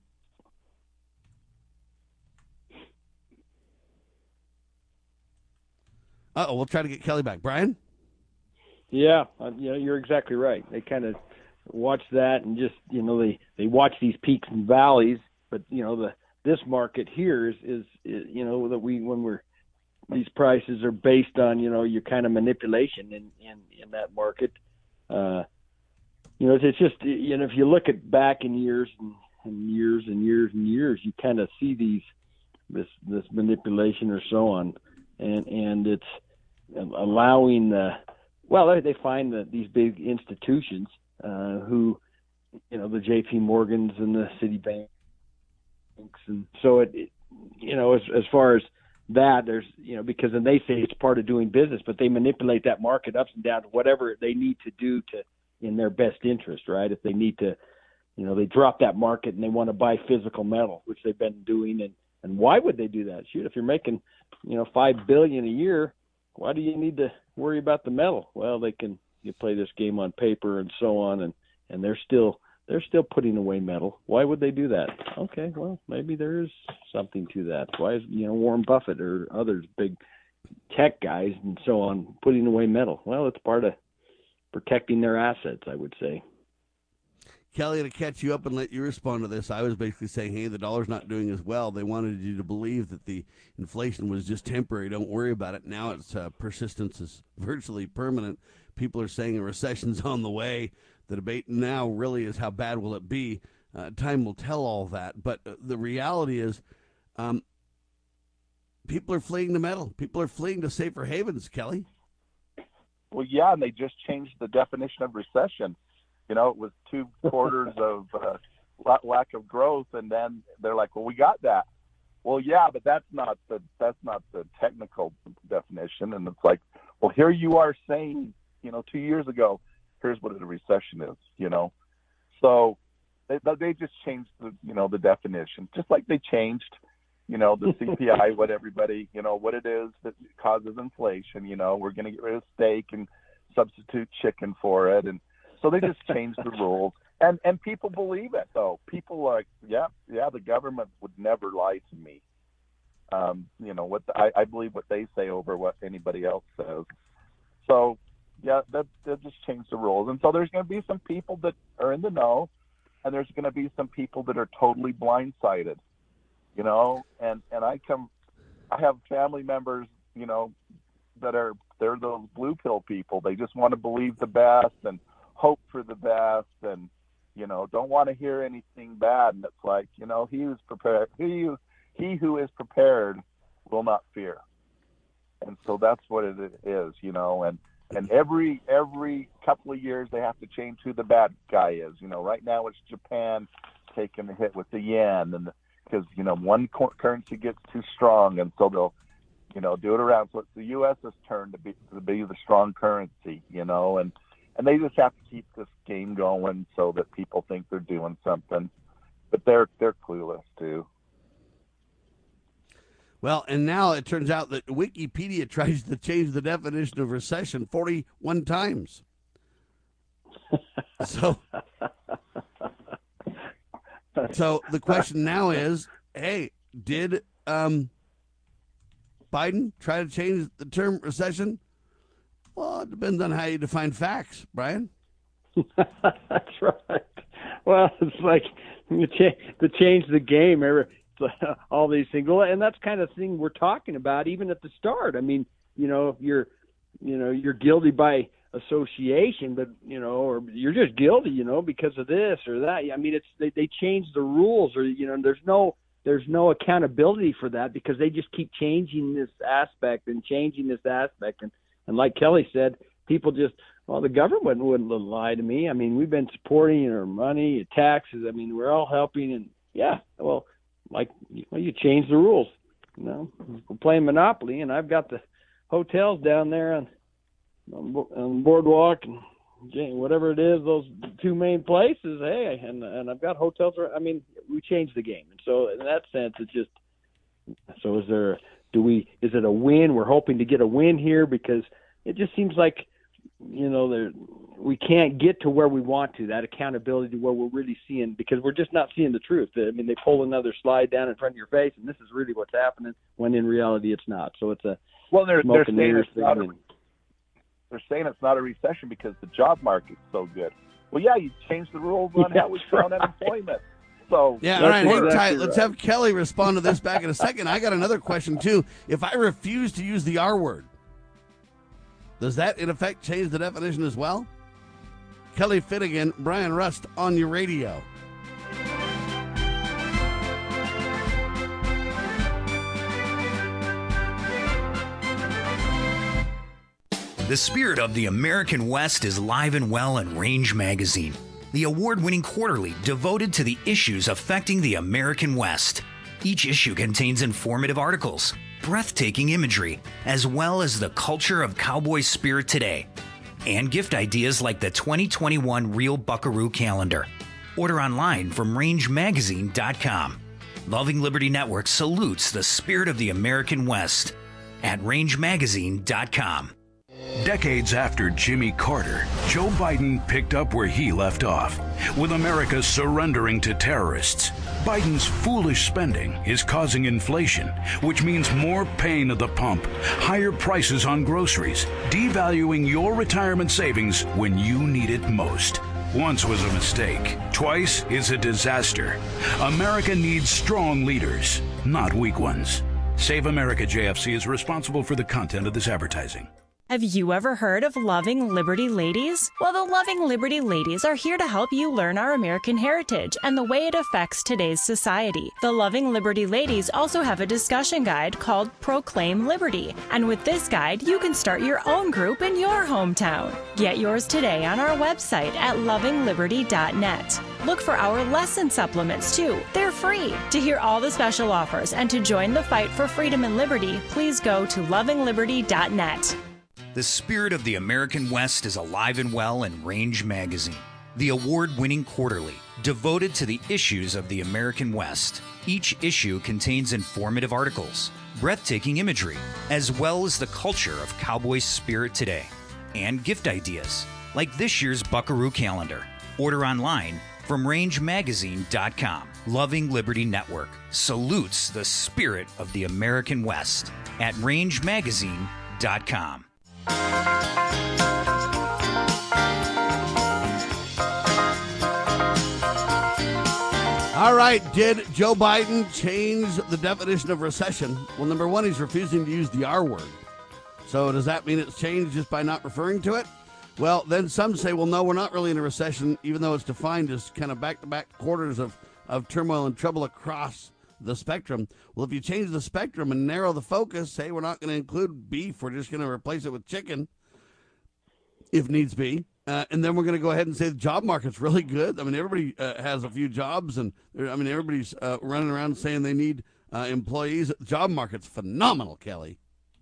Uh-oh, we'll try to get Kelly back. Brian? Yeah, uh, you know, you're exactly right. They kind of watch that and just, you know, they, they watch these peaks and valleys, but, you know, the this market here is, is, is you know, that we, when we're, these prices are based on, you know, your kind of manipulation in, in, in that market. Uh, you know, it's just, you know, if you look at back in years and, and years and years and years, you kind of see these, this, this manipulation or so on. And, and it's allowing the, well, they, they find that these big institutions uh, who, you know, the J P Morgans and the Citibanks. And so it, it you know, as, as far as that, there's, you know, because then they say it's part of doing business, but they manipulate that market ups and down to whatever they need to do to, in their best interest, right? If they need to, you know, they drop that market and they want to buy physical metal, which they've been doing. And, and why would they do that? Shoot, if you're making, you know, five billion dollars a year, why do you need to worry about the metal? Well, they can, you play this game on paper and so on, and, and they're still, they're still putting away metal. Why would they do that? Okay, well, maybe there is something to that. Why is, you know, Warren Buffett or others, big tech guys and so on, putting away metal? Well, it's part of protecting their assets, I would say. Kelly, to catch you up and let you respond to this, I was basically saying, hey, the dollar's not doing as well. They wanted you to believe that the inflation was just temporary. Don't worry about it. Now its uh, persistence is virtually permanent. People are saying a recession's on the way. The debate now really is how bad will it be. Uh, time will tell all that. But uh, the reality is um, people are fleeing the metal. People are fleeing to safer havens, Kelly. Well, yeah, and they just changed the definition of recession. You know, it was two quarters of uh, lack of growth, and then they're like, well, we got that. Well, yeah, but that's not the that's not the technical definition. And it's like, well, here you are saying, you know, two years ago, here's what a recession is, you know. So they they just changed the you know the definition, just like they changed, you know, the C P I, what everybody, you know, what it is that causes inflation. You know, we're going to get rid of steak and substitute chicken for it, and so they just changed the rules. And and people believe it, though. People are like, yeah, yeah, the government would never lie to me. Um, you know, what the, I, I believe what they say over what anybody else says. So, yeah, that, they'll just change the rules. And so there's going to be some people that are in the know, and there's going to be some people that are totally blindsided, you know. And, and I come, I have family members, you know, that are, they're those blue pill people. They just want to believe the best and hope for the best and, you know, don't want to hear anything bad. And it's like, you know, he who's prepared, he, he who is prepared will not fear. And so that's what it is, you know, and, and every, every couple of years they have to change who the bad guy is. You know, right now it's Japan taking the hit with the yen, and because, you know, one currency gets too strong, and so they'll, you know, do it around. So it's the U S's turn to be, to be the strong currency, you know, and, And they just have to keep this game going so that people think they're doing something, but they're they're clueless too. Well, and now it turns out that Wikipedia tries to change the definition of recession forty-one times. So, so the question now is, hey, did um, Biden try to change the term recession? Well, it depends on how you define facts, Brian. That's right. Well, it's like you cha- to change the game, all these things. Well, and that's kind of thing we're talking about even at the start. I mean, you know, you're, you know, you're guilty by association, but you know, or you're just guilty, you know, because of this or that. I mean, it's they, they change the rules, or you know, there's no there's no accountability for that because they just keep changing this aspect and changing this aspect and. And like Kelly said, people just, well, the government wouldn't lie to me. I mean, we've been supporting our money, taxes. I mean, we're all helping. And, yeah, well, like, well, you change the rules. You know, we're playing Monopoly, and I've got the hotels down there on, on Boardwalk and whatever it is, those two main places. Hey, and and I've got hotels. I mean, we changed the game. And so in that sense, it's just, so is there – Do we? Is it a win? We're hoping to get a win here because it just seems like, you know, there we can't get to where we want to, that accountability to where we're really seeing, because we're just not seeing the truth. I mean, they pull another slide down in front of your face, and this is really what's happening, when in reality it's not. So it's a well, they're, smoke they're and saying mirrors it's not a, thing. they're saying it's not a recession because the job market's so good. Well, yeah, you changed the rules on Yeah, how we right. count unemployment. So Yeah, That's all right, hang exactly tight. Let's right. have Kelly respond to this back in a second. I got another question, too. If I refuse to use the R word, does that, in effect, change the definition as well? Kelly Finnegan, Brian Rust on your radio. The spirit of the American West is live and well in Range Magazine, the award-winning quarterly devoted to the issues affecting the American West. Each issue contains informative articles, breathtaking imagery, as well as the culture of cowboy spirit today, and gift ideas like the twenty twenty-one Real Buckaroo calendar. Order online from range magazine dot com. Loving Liberty Network salutes the spirit of the American West at range magazine dot com. Decades after Jimmy Carter, Joe Biden picked up where he left off, with America surrendering to terrorists. Biden's foolish spending is causing inflation, which means more pain at the pump, higher prices on groceries, devaluing your retirement savings when you need it most. Once was a mistake. Twice is a disaster. America needs strong leaders, not weak ones. Save America J F C is responsible for the content of this advertising. Have you ever heard of Loving Liberty Ladies? Well, the Loving Liberty Ladies are here to help you learn our American heritage and the way it affects today's society. The Loving Liberty Ladies also have a discussion guide called Proclaim Liberty. And with this guide, you can start your own group in your hometown. Get yours today on our website at loving liberty dot net. Look for our lesson supplements, too. They're free. To hear all the special offers and to join the fight for freedom and liberty, please go to loving liberty dot net. The spirit of the American West is alive and well in Range Magazine, the award-winning quarterly devoted to the issues of the American West. Each issue contains informative articles, breathtaking imagery, as well as the culture of cowboy spirit today, and gift ideas, like this year's Buckaroo calendar. Order online from range magazine dot com. Loving Liberty Network salutes the spirit of the American West at range magazine dot com. All right, did Joe Biden change the definition of recession? Well, number one, he's refusing to use the R word. So does that mean it's changed just by not referring to it? Well, then some say, well, no, we're not really in a recession, even though it's defined as kind of back-to-back quarters of, of turmoil and trouble across the spectrum. Well, if you change the spectrum and narrow the focus, say we're not going to include beef, we're just going to replace it with chicken, if needs be. Uh, and then we're going to go ahead and say the job market's really good. I mean, everybody uh, has a few jobs, and I mean, everybody's uh, running around saying they need uh, employees. The job market's phenomenal, Kelly.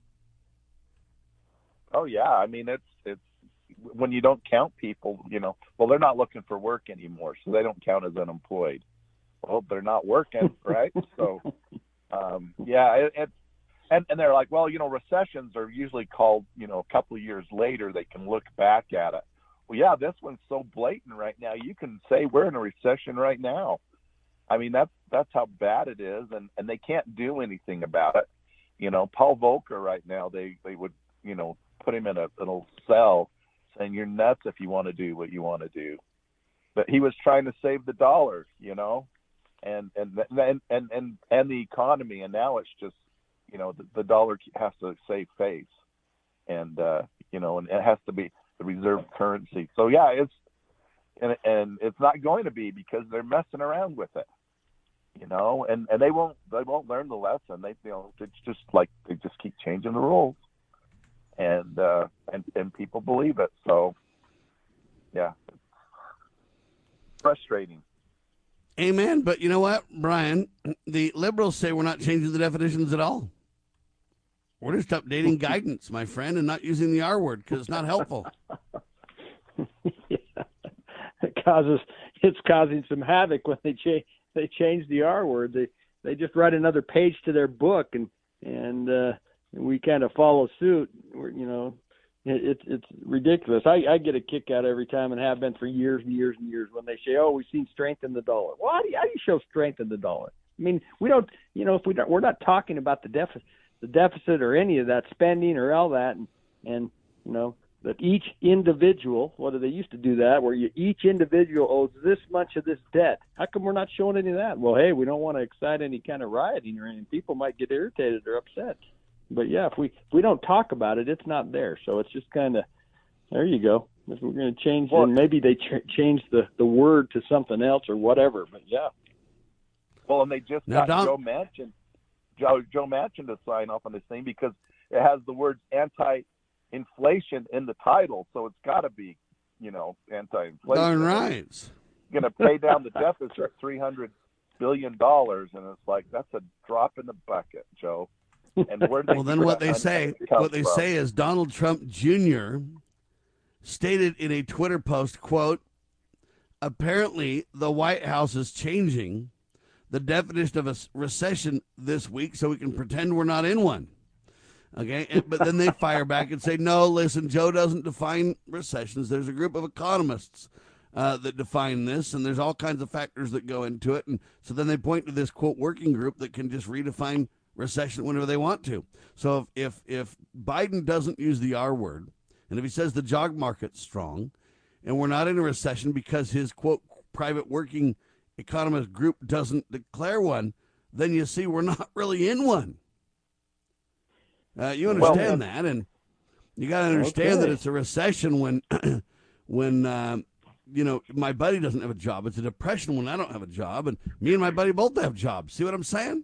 Oh yeah, I mean it's it's when you don't count people, you know. Well, they're not looking for work anymore, so they don't count as unemployed. Well, they're not working, right? So, um, yeah, it, it and and they're like, well, you know, recessions are usually called, you know, a couple of years later they can look back at it. Well, yeah, this one's so blatant right now. You can say we're in a recession right now. I mean, that's that's how bad it is, and and they can't do anything about it. You know, Paul Volcker right now, they they would, you know, put him in a little cell saying you're nuts if you want to do what you want to do. But he was trying to save the dollar, you know, and and and and and, and the economy, and now it's just, you know, the, the dollar has to save face, and uh, you know, and it has to be the reserve currency. So yeah, it's and and it's not going to be because they're messing around with it, you know, and and they won't they won't learn the lesson. They you know it's just like they just keep changing the rules, and uh, and and people believe it. So yeah, it's frustrating. Amen. But you know what, Brian? The liberals say we're not changing the definitions at all. We're just updating guidance, my friend, and not using the R word because it's not helpful. Yeah. It causes it's causing some havoc when they change they change the R word. They they just write another page to their book, and and uh, we kind of follow suit. We're, you know, it, it's it's ridiculous. I, I get a kick out every time, and have been for years and years and years, when they say, "Oh, we've seen strength in the dollar." Well, how do you, how do you show strength in the dollar? I mean, we don't. You know, if we don't, we're not talking about the deficit. the deficit or any of that spending or all that, and, and you know, that each individual, whether they used to do that, where you, each individual owes this much of this debt. How come we're not showing any of that? Well, hey, we don't want to excite any kind of rioting or anything. People might get irritated or upset. But yeah, if we if we don't talk about it, it's not there. So it's just kind of, there you go. If we're going to change, well, then maybe they ch- change the, the word to something else or whatever. But yeah. Well, and they just now, got Don- Joe Manchin. Joe, Joe Manchin to sign off on this thing because it has the words anti-inflation in the title, so it's got to be, you know, anti-inflation. Darn right. Going to pay down the deficit three hundred billion dollars, and it's like that's a drop in the bucket, Joe. And where well, then what they say, what they from? say is Donald Trump Junior stated in a Twitter post, quote, "Apparently the White House is changing the definition of a recession this week so we can pretend we're not in one." Okay, and, but then they fire back and say, no, listen, Joe doesn't define recessions. There's a group of economists uh, that define this, and there's all kinds of factors that go into it. And so then they point to this, quote, working group that can just redefine recession whenever they want to. So if, if, if Biden doesn't use the R word, and if he says the job market's strong, and we're not in a recession because his, quote, private working economist group doesn't declare one, then you see we're not really in one. Uh, you understand well, that, and You got to understand Okay. that it's a recession when, when um, you know, my buddy doesn't have a job. It's a depression when I don't have a job, and me and my buddy both have jobs. See what I'm saying?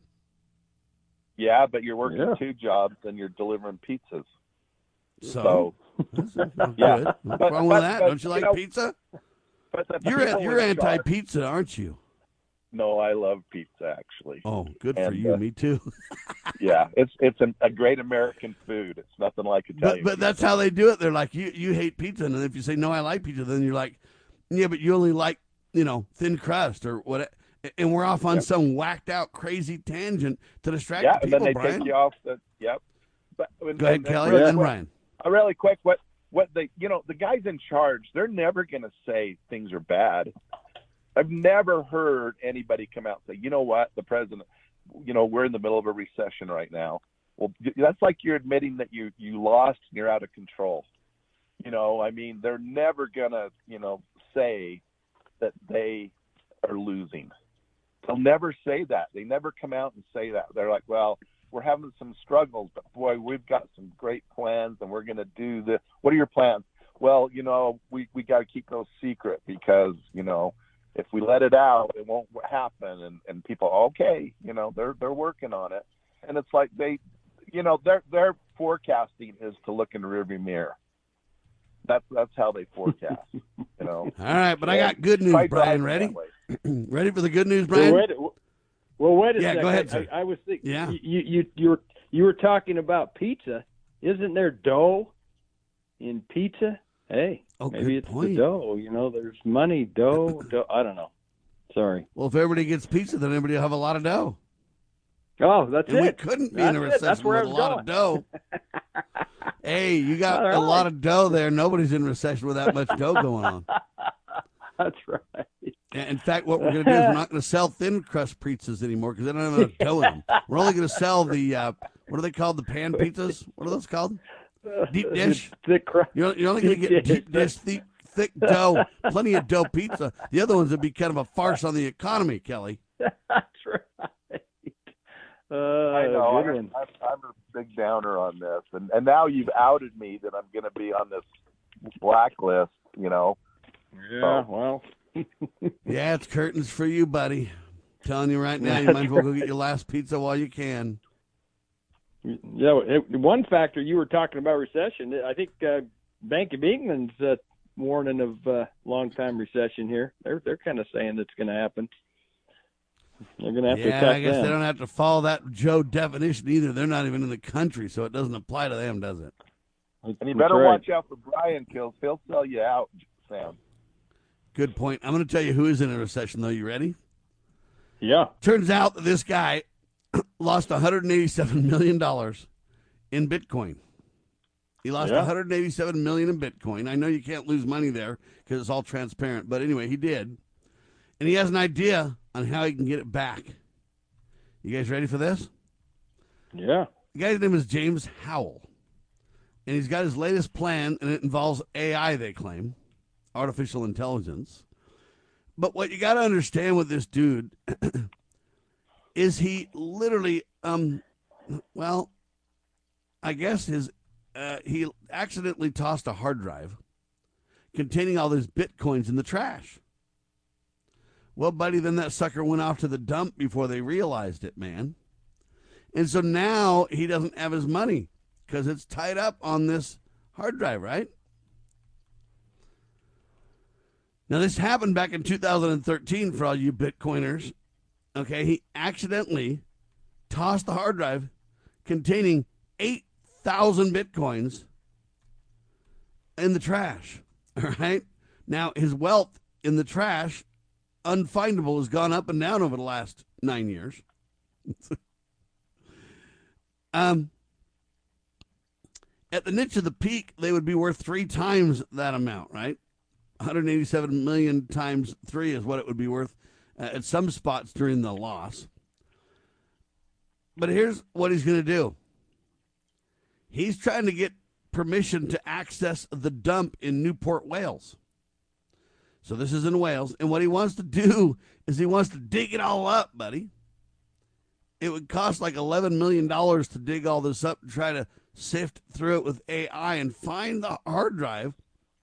Yeah, but you're working Yeah. two jobs and you're delivering pizzas. So, So, that's not yeah. good. What's But- wrong with but- that? but, Don't you you like know, pizza? But the You're people you're in charge- anti-pizza, aren't you? No, I love pizza actually. Oh, good for And, you. uh, Me too. Yeah, it's it's an, a great American food. It's nothing like But Italian. but that's how they do it. They're like, you you hate pizza, and if you say no, I like pizza, then you're like, yeah, but you only like you know thin crust or what? And we're off on Yep. some whacked out crazy tangent to distract yeah, the and people. then they Brian, take you off the. Yep. But and, go ahead, and, Kelly, and and then really Brian. quick, uh, really quick, what what they you know the guys in charge, they're never going to say things are bad. I've never heard anybody come out and say, you know what, the president, you know, we're in the middle of a recession right now. Well, that's like you're admitting that you you lost and you're out of control. You know, I mean, they're never gonna, you know, say that they are losing. They'll never say that. They never come out and say that. They're like, well, we're having some struggles, but boy, we've got some great plans and we're gonna do this. What are your plans? Well, you know, we we got to keep those secret because, you know, if we let it out, it won't happen. And, and people, okay, you know, they're they're working on it. And it's like they, you know, their their forecasting is to look in the rearview mirror. That's that's how they forecast. You know. All right, but I And got good news, try Brian. driving Ready? that way. Ready for the good news, Well, Brian? wait, well, wait a Yeah, second. go ahead, sir. I, I was thinking. Yeah. You, you you were you were talking about pizza. Isn't there dough in pizza? Hey, Oh, maybe good it's point. the dough. You know, there's money, dough, dough. I don't know. Sorry. Well, if everybody gets pizza, then everybody will have a lot of dough. Oh, that's And it. we couldn't be in a That's it. That's recession where with I a was lot going. of dough. Hey, you got All a right. lot of dough there. Nobody's in recession with that much dough going on. That's right. And in fact, what we're going to do is we're not going to sell thin crust pizzas anymore because they don't have enough dough in them. We're only going to sell the, uh, what are they called, the pan pizzas? What are those called? Deep dish? Thick crust. You're, you're only going to get deep dish, thick, thick dough, plenty of dough pizza. The other ones would be kind of a farce on the economy, Kelly. That's right. Uh, I know. good I'm, one. I'm, I'm a big downer on this, and and now you've outed me that I'm going to be on this blacklist. You know. Yeah. Well. Yeah, it's curtains for you, buddy. Telling you right now, you might as well go get your last pizza while you can. Yeah, it, one factor you were talking about recession. I think uh, Bank of England's uh, warning of uh, long-time recession here. They're they're kind of saying that's going to happen. They're going to have to Yeah, attack I guess them. they don't have to follow that Joe definition either. They're not even in the country, so it doesn't apply to them, does it? And you That's better right. watch out for Brian Kills. He'll sell you out, Sam. Good point. I'm going to tell you who is in a recession, though. You ready? Yeah. Turns out that this guy lost one hundred eighty-seven million dollars in Bitcoin. He lost Yeah. one hundred eighty-seven million dollars in Bitcoin. I know you can't lose money there because it's all transparent, but anyway, he did. And he has an idea on how he can get it back. You guys ready for this? Yeah. The guy's name is James Howell. And he's got his latest plan, and it involves A I, they claim, artificial intelligence. But what you got to understand with this dude is he literally, um, well, I guess his uh, he accidentally tossed a hard drive containing all these Bitcoins in the trash. Well, buddy, then that sucker went off to the dump before they realized it, man. And so now he doesn't have his money because it's tied up on this hard drive, right? Now, this happened back in two thousand thirteen for all you Bitcoiners. Okay, he accidentally tossed the hard drive containing eight thousand Bitcoins in the trash, all right? Now, his wealth in the trash, unfindable, has gone up and down over the last nine years. um, at the niche of the peak, they would be worth three times that amount, right? one hundred eighty-seven million times three is what it would be worth uh, at some spots during the loss. But here's what he's going to do. He's trying to get permission to access the dump in Newport, Wales. So this is in Wales. And what he wants to do is he wants to dig it all up, buddy. It would cost like eleven million dollars to dig all this up and try to sift through it with A I and find the hard drive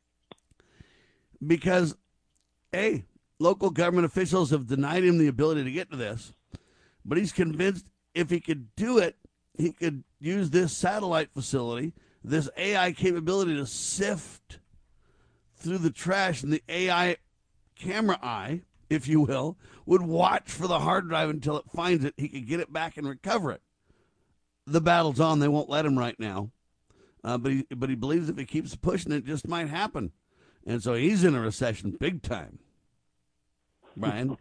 because, A, local government officials have denied him the ability to get to this, but he's convinced if he could do it, he could use this satellite facility, this A I capability to sift through the trash, and the A I camera eye, if you will, would watch for the hard drive until it finds it. He could get it back and recover it. The battle's on. They won't let him right now. Uh, but, he, but he believes if he keeps pushing it, it just might happen. And so he's in a recession big time. Brian?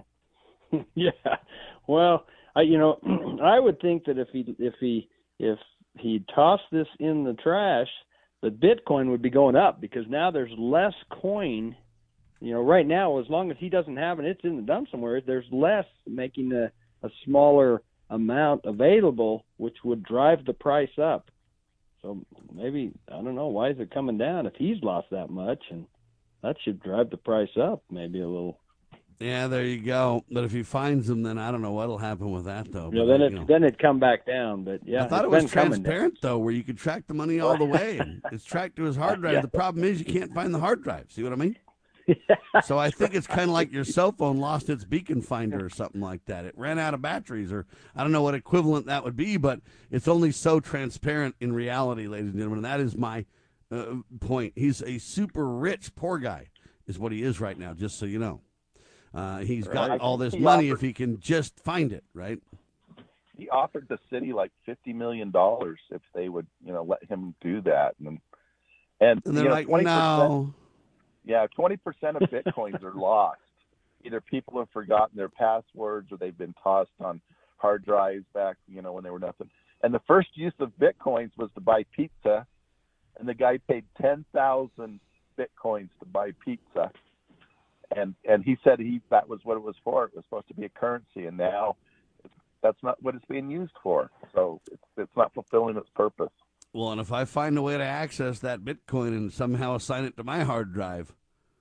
Yeah. Well, I, you know, I would think that if he if he if he tossed this in the trash, the Bitcoin would be going up because now there's less coin. You know, right now, as long as he doesn't have it, it's in the dump somewhere. There's less, making a, a smaller amount available, which would drive the price up. So maybe, I don't know, why is it coming down if he's lost that much? And that should drive the price up maybe a little. Yeah, there you go. But if he finds them, then I don't know what'll happen with that, though. Yeah, but, then you it know. then it'd come back down. But yeah, I thought it's it was been coming transparent, though, where you could track the money all the way. It's tracked to his hard drive. Yeah. The problem is you can't find the hard drive. See what I mean? So I think it's kind of like your cell phone lost its beacon finder or something like that. It ran out of batteries, or I don't know what equivalent that would be, but it's only so transparent in reality, ladies and gentlemen. And that is my uh, point. He's a super rich poor guy is what he is right now, just so you know. Uh, he's got Right. all this He money offered- if he can just find it, right? He offered the city like fifty million dollars if they would, you know, let him do that. And and, And they're you know, like, twenty percent, no. yeah, twenty percent of Bitcoins are lost. Either people have forgotten their passwords or they've been tossed on hard drives back, you know, when they were nothing. And the first use of Bitcoins was to buy pizza, and the guy paid ten thousand Bitcoins to buy pizza. And and he said he that was what it was for. It was supposed to be a currency, and now it's, that's not what it's being used for. So it's it's not fulfilling its purpose. Well, and if I find a way to access that Bitcoin and somehow assign it to my hard drive,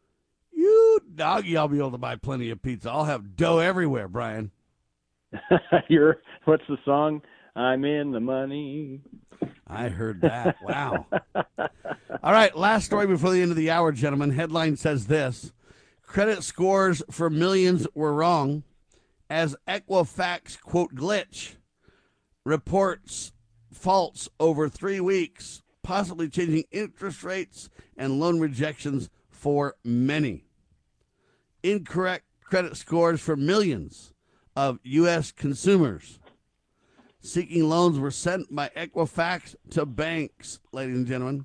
you doggy, I'll be able to buy plenty of pizza. I'll have dough everywhere, Brian. You're what's the song? I'm in the money. I heard that. Wow. All right, last story before the end of the hour, gentlemen. Headline says this. Credit scores for millions were wrong as Equifax, quote, glitch reports faults over three weeks, possibly changing interest rates and loan rejections for many. Incorrect credit scores for millions of U S consumers seeking loans were sent by Equifax to banks, ladies and gentlemen.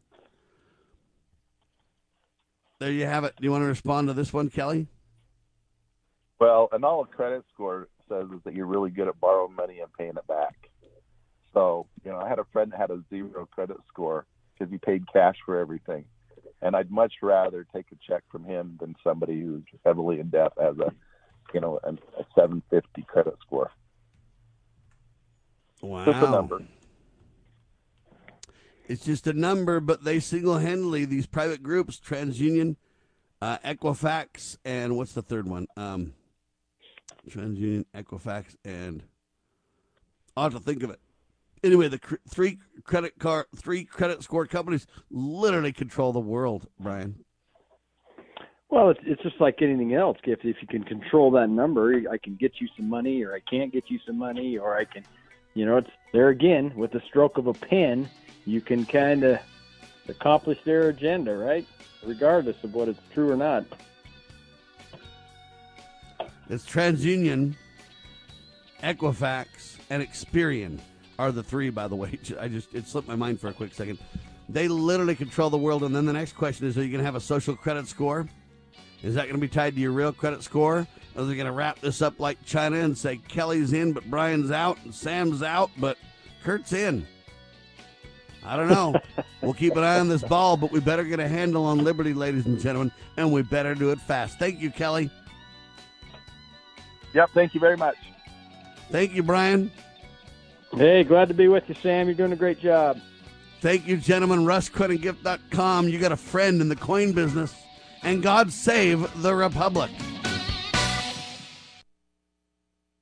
There you have it. Do you want to respond to this one, Kelly? Well, and all a credit score says is that you're really good at borrowing money and paying it back. So, you know, I had a friend that had a zero credit score because he paid cash for everything. And I'd much rather take a check from him than somebody who's heavily in debt has a, you know, a, a seven fifty credit score. Wow. Just a number. It's just a number, but they single-handedly, these private groups, TransUnion, uh, Equifax, and what's the third one? Um, TransUnion, Equifax, and I'll have to think of it. Anyway, the cr- three credit card, three credit score companies literally control the world, Brian. Well, it's it's just like anything else. If if you can control that number, I can get you some money, or I can't get you some money, or I can, you know, it's there again with the stroke of a pen. You can kind of accomplish their agenda, right? Regardless of what it's true or not. It's TransUnion, Equifax, and Experian are the three, by the way. I just, it slipped my mind for a quick second. They literally control the world. And then the next question is, are you going to have a social credit score? Is that going to be tied to your real credit score? Or are they going to wrap this up like China and say Kelly's in, but Brian's out, and Sam's out, but Kurt's in? I don't know. We'll keep an eye on this ball, but we better get a handle on Liberty, ladies and gentlemen, and we better do it fast. Thank you, Kelly. Yep, thank you very much. Thank you, Brian. Hey, glad to be with you, Sam. You're doing a great job. Thank you, gentlemen. Russ Coin Gift dot com. You got a friend in the coin business, and God save the Republic.